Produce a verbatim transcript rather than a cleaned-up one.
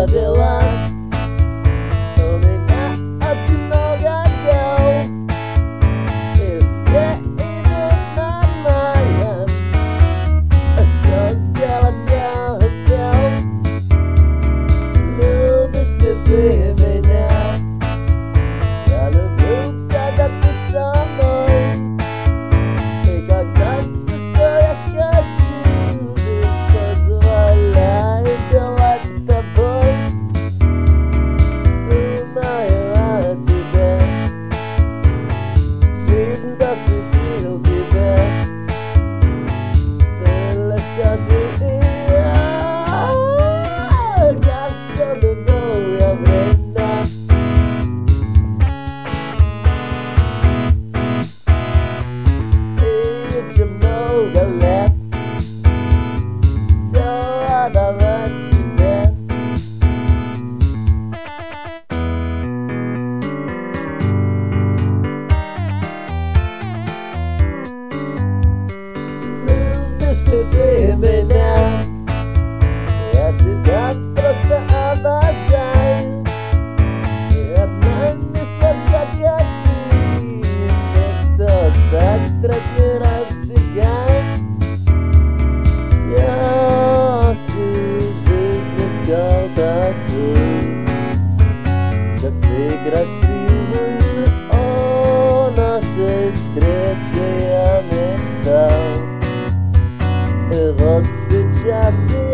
много дела. У меня очень много дел, и все идут нормально. Все сделать я успел. Любишь ли ты меня? Я люблю, когда ты со мной. И когда все, что я хочу, позволяю делать с тобой. Думаю о тебе, жизнь посвятил тебе. Ты лишь скажи, как я люблю я время. И еще много лет все отдавать себе. Любишь ли ты меня? Я тебя просто обожаю. И одной мысли, как я ты, никто так страсть не разжигает. Я всю жизнь искал такую, как ты, красивую. О нашей встрече я мечтал. И вот сейчас